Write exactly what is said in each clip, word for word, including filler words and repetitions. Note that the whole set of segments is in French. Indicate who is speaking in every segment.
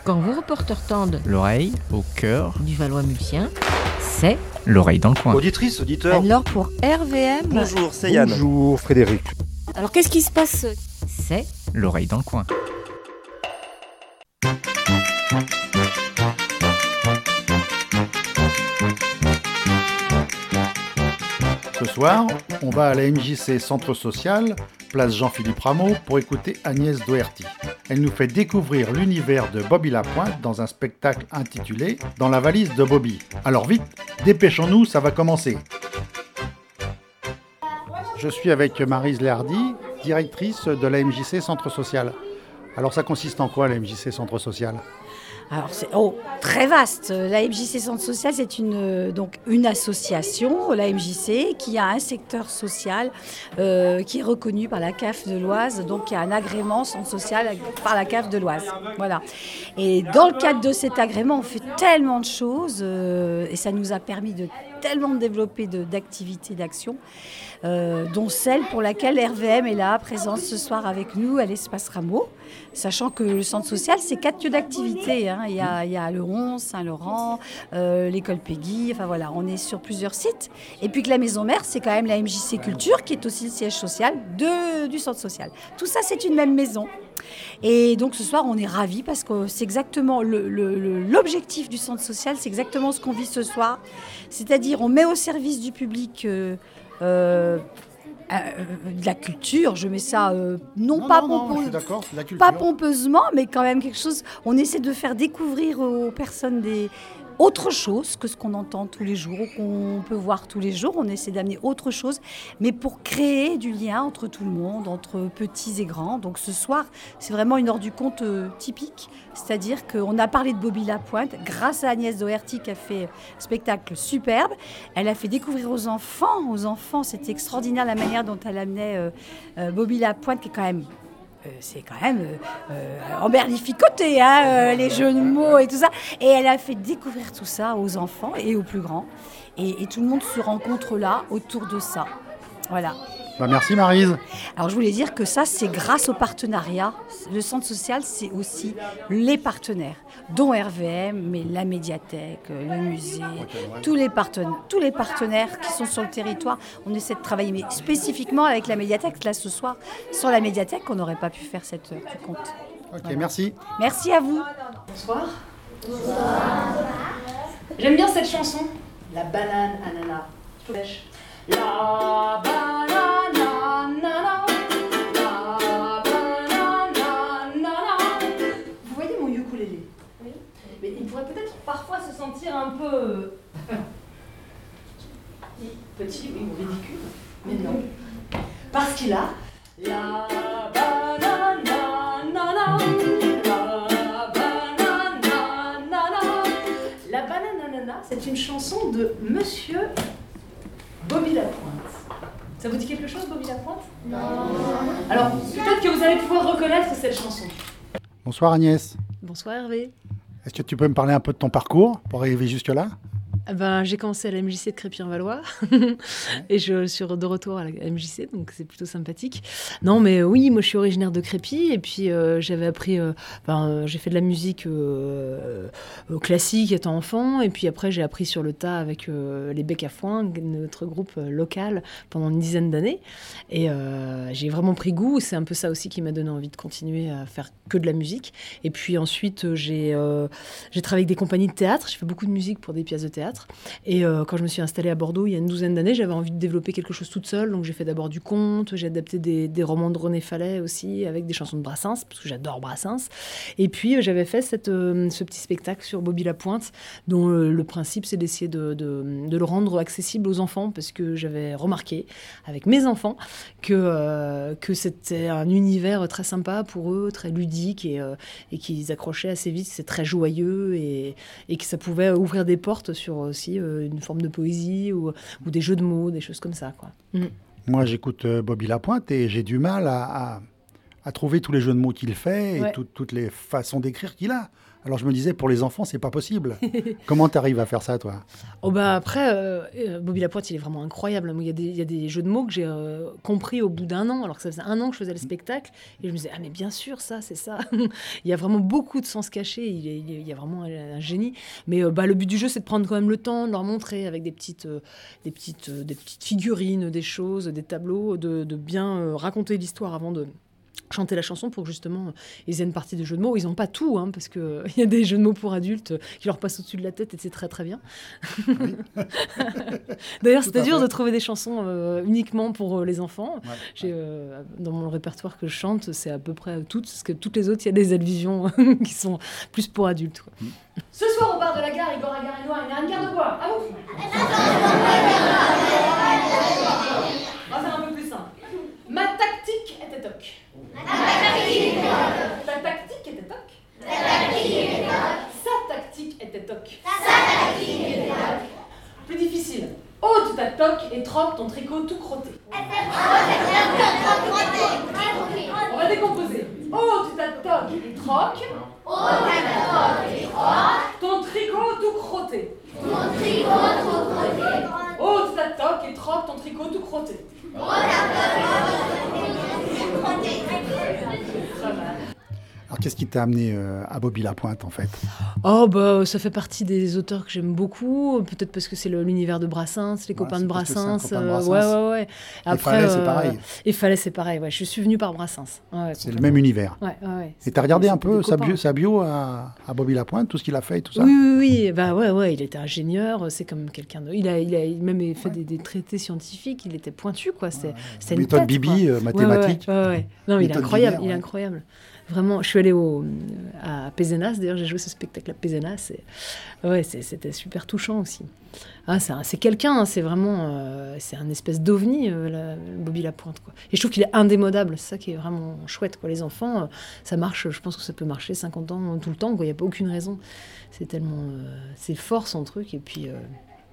Speaker 1: Quand vos reporters tendent
Speaker 2: l'oreille au cœur
Speaker 1: du Valois-Mulsien, c'est
Speaker 2: l'oreille dans le coin.
Speaker 3: Auditrice, auditeur.
Speaker 1: alors pour R V M.
Speaker 3: Bonjour, c'est Yann.
Speaker 4: Bonjour Frédéric.
Speaker 1: Alors qu'est-ce qui se passe? C'est
Speaker 2: l'oreille dans le coin.
Speaker 4: Ce soir, on va à la M J C Centre Social, place Jean-Philippe Rameau, pour écouter Agnès Doherty. Elle nous fait découvrir l'univers de Bobby Lapointe dans un spectacle intitulé « Dans la valise de Bobby ». Alors vite, dépêchons-nous, ça va commencer. Je suis avec Maryse Léhardy, directrice de la M J C Centre Social. Alors ça consiste en quoi la M J C Centre Social ?
Speaker 5: Alors c'est oh, très vaste. La M J C Centre Social, c'est une, donc une association, la M J C, qui a un secteur social euh, qui est reconnu par la C A F de l'Oise, donc qui a un agrément centre social par la C A F de l'Oise. Voilà. Et dans le cadre de cet agrément, on fait tellement de choses euh, et ça nous a permis de tellement de développer de, d'activités, d'actions, euh, dont celle pour laquelle R V M est là, présente ce soir avec nous à l'Espace Rameau, sachant que le centre social, c'est quatre lieux d'activité. Hein. Il y a, il y a le Ronce, Saint-Laurent, euh, l'école Peggy, enfin voilà, on est sur plusieurs sites. Et puis que la maison mère, c'est quand même la M J C Culture, qui est aussi le siège social de, du centre social. Tout ça, c'est une même maison. Et donc ce soir, on est ravis parce que c'est exactement le, le, le, l'objectif du centre social, c'est exactement ce qu'on vit ce soir. C'est-à-dire, on met au service du public euh, euh, euh, de la culture. Je mets ça euh, non,
Speaker 4: non
Speaker 5: pas,
Speaker 4: non,
Speaker 5: pompo-
Speaker 4: non, je suis d'accord, c'est la culture.
Speaker 5: pas pompeusement, mais quand même quelque chose. On essaie de faire découvrir aux personnes des autre chose que ce qu'on entend tous les jours, qu'on peut voir tous les jours. On essaie d'amener autre chose, mais pour créer du lien entre tout le monde, entre petits et grands. Donc ce soir, c'est vraiment une heure du conte euh, typique. C'est-à-dire qu'on a parlé de Bobby Lapointe grâce à Agnès Doherty qui a fait un spectacle superbe. Elle a fait découvrir aux enfants, aux enfants, c'était extraordinaire la manière dont elle amenait euh, euh, Bobby Lapointe, qui est quand même... Euh, c'est quand même euh, euh, emberlificoté, hein, euh, les jeux de mots et tout ça. Et elle a fait découvrir tout ça aux enfants et aux plus grands. Et, et tout le monde se rencontre là, autour de ça. Voilà.
Speaker 4: Bah merci Maryse.
Speaker 5: Alors je voulais dire que ça, c'est grâce au partenariat. Le centre social, c'est aussi les partenaires, dont R V M, mais la médiathèque, le musée, tous les partenaires, tous les partenaires qui sont sur le territoire. On essaie de travailler, mais spécifiquement avec la médiathèque. Là, ce soir, sans la médiathèque, on n'aurait pas pu faire cette heure du conte.
Speaker 4: Ok,
Speaker 5: Voilà.
Speaker 4: merci.
Speaker 5: Merci à vous.
Speaker 6: Bonsoir. Bonsoir. J'aime bien cette chanson. La banane ananas. Je pêche. La banane ananas. La banane ananas. Vous voyez mon ukulélé? Oui. Mais il pourrait peut-être parfois se sentir un peu petit, oui, ou ridicule. Mais non. Parce qu'il a la banane ananas. La banane ananas, c'est une chanson de Monsieur Bobby Lapointe. Ça vous dit quelque chose, Bobby Lapointe? Non. Alors, peut-être que vous allez pouvoir reconnaître cette chanson.
Speaker 4: Bonsoir Agnès.
Speaker 7: Bonsoir Hervé.
Speaker 4: Est-ce que tu peux me parler un peu de ton parcours pour arriver jusque-là ?
Speaker 7: Ben, j'ai commencé à la M J C de Crépy-en-Valois et je suis de retour à la M J C, donc c'est plutôt sympathique. Non, mais oui, moi je suis originaire de Crépy et puis euh, j'avais appris, euh, ben, euh, j'ai fait de la musique euh, euh, classique étant enfant et puis après j'ai appris sur le tas avec euh, les Becs à Foin, notre groupe euh, local, pendant une dizaine d'années et euh, j'ai vraiment pris goût. C'est un peu ça aussi qui m'a donné envie de continuer à faire que de la musique. Et puis ensuite j'ai, euh, j'ai travaillé avec des compagnies de théâtre, j'ai fait beaucoup de musique pour des pièces de théâtre. Et euh, quand je me suis installée à Bordeaux il y a une douzaine d'années, j'avais envie de développer quelque chose toute seule. Donc j'ai fait d'abord du conte, j'ai adapté des, des romans de René Fallet aussi, avec des chansons de Brassens, parce que j'adore Brassens. Et puis euh, j'avais fait cette, euh, ce petit spectacle sur Bobby Lapointe, dont euh, le principe c'est d'essayer de, de, de le rendre accessible aux enfants, parce que j'avais remarqué avec mes enfants que, euh, que c'était un univers très sympa pour eux, très ludique, et, euh, et qu'ils accrochaient assez vite. C'est très joyeux, et, et que ça pouvait ouvrir des portes sur aussi euh, une forme de poésie ou, ou des jeux de mots, des choses comme ça, quoi. Mm.
Speaker 4: Moi, j'écoute euh, Bobby Lapointe et j'ai du mal à, à, à trouver tous les jeux de mots qu'il fait et
Speaker 7: Ouais.
Speaker 4: tout- toutes les façons d'écrire qu'il a. Alors je me disais, pour les enfants, c'est pas possible. Comment tu arrives à faire ça, toi?
Speaker 7: Oh bah après, euh, euh, Bobby Lapointe, il est vraiment incroyable. Moi, Il y, a des- il y a des jeux de mots que j'ai euh, compris au bout d'un an, alors que ça faisait un an que je faisais le spectacle. Et je me disais, ah mais bien sûr, ça, c'est ça. Il y a vraiment beaucoup de sens cachés. Il, est- il est- il y a vraiment un, un génie. Mais euh, bah, le but du jeu, c'est de prendre quand même le temps de leur montrer avec des petites, euh, des petites, euh, des petites figurines, des choses, des tableaux, de, de bien euh, raconter l'histoire avant de chanter la chanson pour que justement euh, ils aient une partie de jeux de mots. Ils n'ont pas tout, hein, parce qu'il y a des jeux de mots pour adultes euh, qui leur passent au-dessus de la tête et c'est très très bien. D'ailleurs,
Speaker 4: Tout
Speaker 7: c'était
Speaker 4: à
Speaker 7: dur
Speaker 4: fait.
Speaker 7: de trouver des chansons euh, uniquement pour euh, les enfants.
Speaker 4: Ouais.
Speaker 7: J'ai, euh, dans mon répertoire que je chante, c'est à peu près toutes, parce que toutes les autres, il y a des allusions qui sont plus pour adultes, quoi.
Speaker 6: Ce soir, au bar de la gare, Igor Agarinois, il y a une gare de bois. À vous. On va faire un peu plus simple. Ma tactique était toc. Ta tactique était toc. Sa tactique était toc. Plus difficile. Ôte ta toque et troque ton tricot tout crotté. On va décomposer. Ôte ta toque et troque. Ton tricot tout crotté. Ôte ta toque et troque ton tricot tout crotté.
Speaker 4: Alors qu'est-ce qui t'a amené euh, à Bobby Lapointe, en fait?
Speaker 7: Oh, bah, ça fait partie des auteurs que j'aime beaucoup. Peut-être parce que c'est le- l'univers de Brassens, les copains
Speaker 4: c'est
Speaker 7: de
Speaker 4: parce que c'est un
Speaker 7: Brassens.
Speaker 4: copain de
Speaker 7: euh,
Speaker 4: Brassens.
Speaker 7: ouais, ouais, ouais.
Speaker 4: Et Fallet, c'est pareil.
Speaker 7: Et Fallet, c'est pareil. Ouais, je suis venue par Brassens. Ouais, ouais,
Speaker 4: C'est le
Speaker 7: complètement.
Speaker 4: même univers.
Speaker 7: Ouais, ouais, ouais.
Speaker 4: Et t'as regardé un
Speaker 7: C'était
Speaker 4: peu
Speaker 7: des
Speaker 4: sa
Speaker 7: copains.
Speaker 4: bio, sa bio à, à Bobby Lapointe, tout ce qu'il a fait et tout ça?
Speaker 7: Oui, oui, oui. Bah ouais, ouais. Il était ingénieur. C'est comme quelqu'un de. Il a, il a même fait des, des traités scientifiques. Il était pointu, quoi. C'est, c'est une
Speaker 4: Méthode
Speaker 7: tête,
Speaker 4: Bibi,
Speaker 7: quoi.
Speaker 4: euh, mathématique.
Speaker 7: Ouais, ouais, ouais, ouais. Non, mais il est
Speaker 4: Méthode
Speaker 7: incroyable.
Speaker 4: binaire,
Speaker 7: Il est
Speaker 4: ouais.
Speaker 7: incroyable. Vraiment, je suis allée au, à Pézenas. D'ailleurs, j'ai joué ce spectacle à Pézenas. Et ouais, c'est- c'était super touchant aussi. Ah, c'est, un- c'est quelqu'un. hein, c'est vraiment, euh, c'est un espèce d'ovni, euh, la- Bobby Lapointe, quoi. Et je trouve qu'il est indémodable. C'est ça qui est vraiment chouette, quoi. Les enfants, euh, ça marche. Je pense que ça peut marcher cinquante ans tout le temps, quoi. Il n'y a pas aucune raison. C'est tellement, euh, c'est fort son truc. Et puis, euh,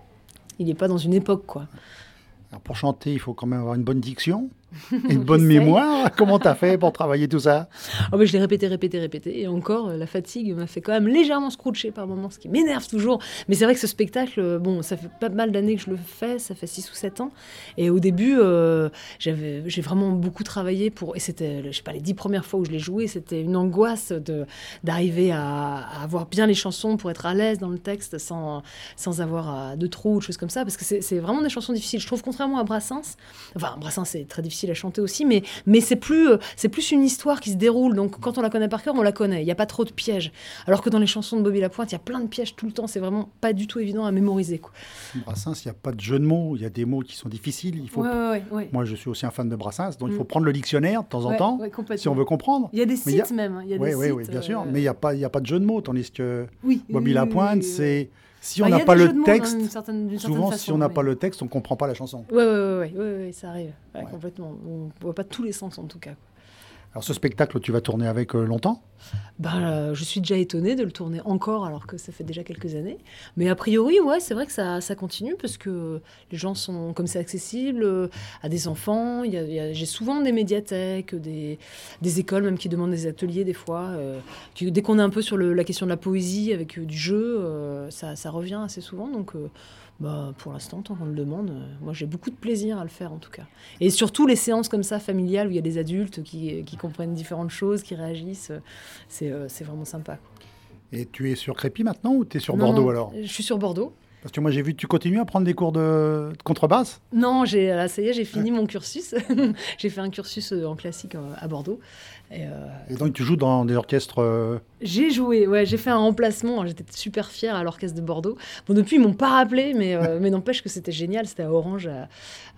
Speaker 7: il n'est pas dans une époque, quoi.
Speaker 4: Alors pour chanter, il faut quand même avoir une bonne diction et une bonne
Speaker 7: J'essaye.
Speaker 4: mémoire. Comment t'as fait pour travailler tout ça?
Speaker 7: Oh, bah, je l'ai répété, répété, répété. Et encore, euh, la fatigue m'a fait quand même légèrement scroucher par moments, ce qui m'énerve toujours. Mais c'est vrai que ce spectacle, euh, bon, ça fait pas mal d'années que je le fais, ça fait six ou sept ans. Et au début, euh, j'avais, j'ai vraiment beaucoup travaillé pour. Et c'était, je sais pas, les dix premières fois où je l'ai joué, c'était une angoisse de, d'arriver à, à avoir bien les chansons pour être à l'aise dans le texte sans, sans avoir euh, de trous ou de choses comme ça. Parce que c'est, c'est vraiment des chansons difficiles. Je trouve, contrairement à Brassens, enfin, Brassens, c'est très difficile à chanter aussi, mais, mais c'est, plus, euh, c'est plus une histoire qui se déroule. Donc, quand on la connaît par cœur, on la connaît. Il n'y a pas trop de pièges. Alors que dans les chansons de Bobby Lapointe, il y a plein de pièges tout le temps. C'est vraiment pas du tout évident à mémoriser, quoi.
Speaker 4: Brassens, il n'y a pas de jeu de mots. Il y a des mots qui sont difficiles. Il faut...
Speaker 7: Ouais, ouais, ouais, ouais.
Speaker 4: Moi, je suis aussi un fan de Brassens, donc il faut
Speaker 7: Mm.
Speaker 4: prendre le dictionnaire de temps en
Speaker 7: Ouais,
Speaker 4: temps,
Speaker 7: ouais, complètement.
Speaker 4: si on veut comprendre.
Speaker 7: Il y a des
Speaker 4: Mais il y a-
Speaker 7: sites même. hein. Il y a
Speaker 4: Oui,
Speaker 7: des
Speaker 4: oui,
Speaker 7: sites,
Speaker 4: oui, bien sûr.
Speaker 7: euh,
Speaker 4: Mais il n'y a, pas- il y a pas de jeu de mots, tandis que
Speaker 7: oui,
Speaker 4: Bobby
Speaker 7: oui,
Speaker 4: Lapointe,
Speaker 7: oui, oui, oui.
Speaker 4: c'est... Si
Speaker 7: Bah,
Speaker 4: on
Speaker 7: il y
Speaker 4: n'a
Speaker 7: a
Speaker 4: pas
Speaker 7: des
Speaker 4: le
Speaker 7: jeux de mots,
Speaker 4: texte,
Speaker 7: d'une certaine- d'une certaine
Speaker 4: souvent,
Speaker 7: façon,
Speaker 4: si on n'a
Speaker 7: mais-
Speaker 4: pas le texte, on ne comprend pas la chanson.
Speaker 7: Ouais, ouais, ouais, ouais, ouais, ouais, ça arrive. Ouais,
Speaker 4: Ouais.
Speaker 7: Complètement. On voit pas tous les sens, en tout cas. quoi.
Speaker 4: Alors, ce spectacle, tu vas tourner avec euh, longtemps?
Speaker 7: Bah, euh, je suis déjà étonnée de le tourner encore alors que ça fait déjà quelques années. Mais a priori, ouais, c'est vrai que ça, ça continue parce que les gens sont, comme c'est accessible euh, à des enfants, il y a- il y a- j'ai souvent des médiathèques, des, des écoles même qui demandent des ateliers des fois. euh, qui- dès qu'on est un peu sur le- la question de la poésie avec euh, du jeu, euh, ça, ça revient assez souvent. Donc, euh, bah, pour l'instant, tant qu'on le demande, euh, moi j'ai beaucoup de plaisir à le faire en tout cas. Et surtout les séances comme ça, familiales, où il y a des adultes qui, qui comprennent différentes choses, qui réagissent, euh, c'est euh, c'est vraiment sympa.
Speaker 4: Et tu es sur Crépy maintenant ou tu es sur
Speaker 7: Non,
Speaker 4: Bordeaux
Speaker 7: non,
Speaker 4: alors?
Speaker 7: Je suis sur Bordeaux.
Speaker 4: Parce que moi, j'ai vu que tu continues à prendre des cours de, de contrebasse.
Speaker 7: Non, j'ai, là, ça y est, j'ai fini mon cursus. J'ai fait un cursus euh, en classique euh, à Bordeaux. Et, euh,
Speaker 4: Et donc, tu joues dans des orchestres. euh,
Speaker 7: j'ai joué, ouais, j'ai fait un remplacement. Alors, j'étais super fière à l'orchestre de Bordeaux. Bon, depuis, ils m'ont pas rappelé, mais, euh, mais n'empêche que c'était génial. C'était à Orange, à-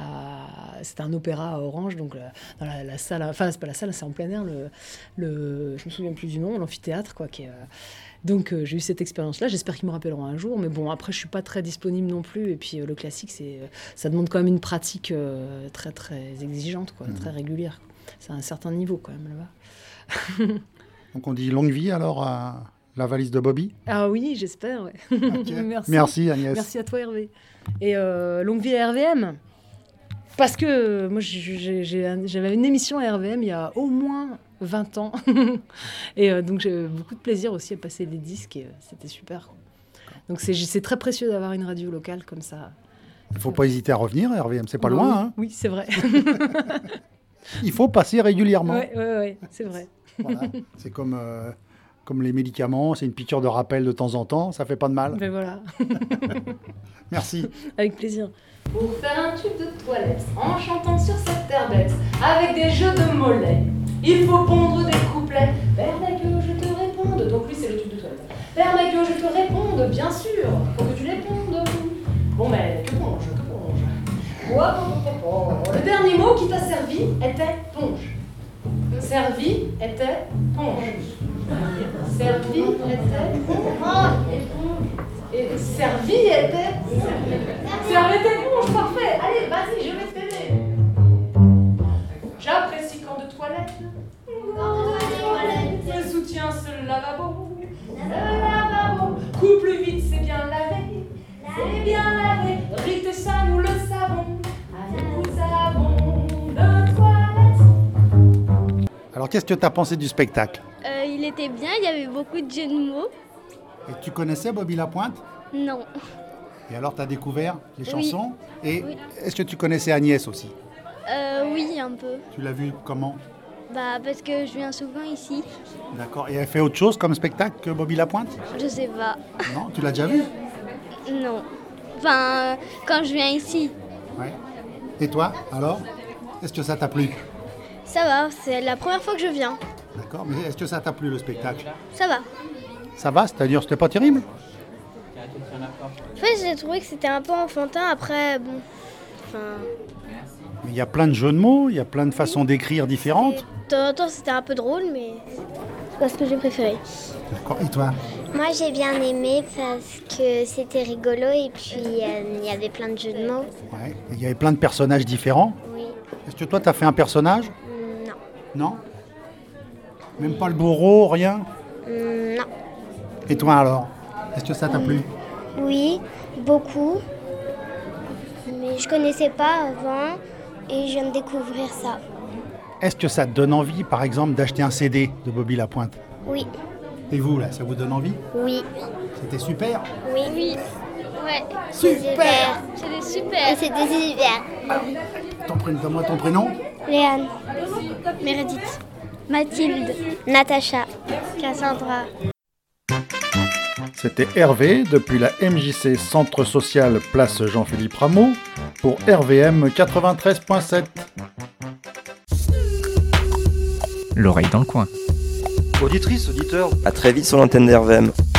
Speaker 7: à- c'était un opéra à Orange, donc euh, dans la, la salle. Enfin, c'est pas la salle, c'est en plein air. Le, le, je me souviens plus du nom, l'amphithéâtre, quoi, qui est. euh, Donc euh, j'ai eu cette expérience-là, j'espère qu'ils me rappelleront un jour, mais bon, après je suis pas très disponible non plus, et puis euh, le classique, c'est, euh, ça demande quand même une pratique euh, très très exigeante, quoi,
Speaker 4: Mhm.
Speaker 7: très régulière. C'est un certain niveau quand même là-bas.
Speaker 4: Donc, on dit longue vie alors à la valise de Bobby.
Speaker 7: Ah oui, j'espère, ouais.
Speaker 4: Ok.
Speaker 7: Merci.
Speaker 4: Merci Agnès.
Speaker 7: Merci à toi Hervé. Et euh, longue vie à R V M. Parce que euh, moi j'ai- j'ai- j'ai un- j'avais une émission à R V M il y a au moins vingt ans. Et euh, donc, j'ai eu beaucoup de plaisir aussi à passer des disques et euh, c'était super. Donc, c'est, c'est très précieux d'avoir une radio locale comme ça.
Speaker 4: Il ne faut pas hésiter à revenir, R V M, c'est pas loin.
Speaker 7: Oui,
Speaker 4: Hein.
Speaker 7: oui, c'est vrai.
Speaker 4: Il faut passer régulièrement.
Speaker 7: Oui, oui, oui, c'est vrai.
Speaker 4: Voilà. C'est comme, euh, comme les médicaments, c'est une piqûre de rappel de temps en temps, ça fait pas de mal.
Speaker 7: Ben voilà.
Speaker 4: Merci.
Speaker 7: Avec plaisir.
Speaker 6: Pour faire un tube de toilette, en chantant sur cette terre bête, avec des jeux de mollets, il faut pondre des couplets. Permets que je te réponde. Donc lui, c'est le tube de toilette. Permets que je te réponde, bien sûr. Faut que tu les pondes. Bon, mais que ponge, que ponge. Quoi, le dernier mot qui t'a servi était ponge. Servi était ponge. Servi était ponge. Et servi était. Servi était ponge, parfait. Allez, vas-y, je vais t'aider. J'apprécie quand de toilette. Le soutien, ce lavabo. Le lavabo. Coupe plus vite, c'est bien lavé. C'est bien lavé. Rite et ça, nous le savons. Avec nous savons de toilette.
Speaker 4: Alors, qu'est-ce que tu as pensé du spectacle?
Speaker 3: Euh, il était bien, il y avait beaucoup de jeux de mots.
Speaker 4: Et tu connaissais Bobby Lapointe?
Speaker 3: Non.
Speaker 4: Et alors, tu as découvert les
Speaker 3: Oui.
Speaker 4: chansons? Et
Speaker 3: Oui.
Speaker 4: est-ce que tu connaissais Agnès aussi?
Speaker 3: Euh, oui, un peu.
Speaker 4: Tu l'as vue comment?
Speaker 3: Bah, parce que je viens souvent ici.
Speaker 4: D'accord. Et elle fait autre chose comme spectacle que Bobby Lapointe?
Speaker 3: Je sais pas.
Speaker 4: Non? Tu l'as déjà vue?
Speaker 3: Non. Enfin, euh, quand je viens ici,
Speaker 4: Ouais. Et toi, alors? Est-ce que ça t'a plu?
Speaker 3: ça va, c'est la première fois que je viens.
Speaker 4: D'accord. Mais est-ce que ça t'a plu, le spectacle?
Speaker 3: Ça va.
Speaker 4: Ça va? C'est-à-dire, c'était pas terrible?
Speaker 3: En fait, j'ai trouvé que c'était un peu enfantin. Après, bon. Enfin.
Speaker 4: Il y a plein de jeux de mots, il y a plein de façons d'écrire différentes.
Speaker 3: De temps en temps, c'était un peu drôle, mais c'est pas ce que j'ai préféré.
Speaker 4: D'accord. Et toi?
Speaker 8: Moi, j'ai bien aimé parce que c'était rigolo et puis euh, il y avait plein de jeux de mots.
Speaker 4: Ouais. Et il y avait plein de personnages différents.
Speaker 8: Oui.
Speaker 4: Est-ce que toi, tu as fait un personnage?
Speaker 8: Mm, Non.
Speaker 4: Non? Même pas le bourreau, rien?
Speaker 8: Mm, non.
Speaker 4: Et toi, alors? Est-ce que ça t'a plu?
Speaker 8: Oui, beaucoup. Mais je connaissais pas avant et je viens de découvrir ça.
Speaker 4: Est-ce que ça te donne envie, par exemple, d'acheter un C D de Bobby Lapointe?
Speaker 8: Oui.
Speaker 4: Et vous, là, ça vous donne envie?
Speaker 8: Oui.
Speaker 4: C'était super?
Speaker 8: Oui. Oui.
Speaker 3: Ouais.
Speaker 4: Super!
Speaker 3: C'était
Speaker 8: Et
Speaker 3: super.
Speaker 8: c'était super.
Speaker 4: Ton prénom, donne-moi ton prénom?
Speaker 8: Léane.
Speaker 3: Meredith.
Speaker 8: Mathilde. Natacha. Cassandra.
Speaker 4: C'était Hervé, depuis la M J C Centre Social Place Jean-Philippe Rameau, pour R V M quatre-vingt-treize point sept.
Speaker 2: L'oreille dans le coin.
Speaker 9: Auditrice, auditeur, à très vite sur l'antenne d'R V M.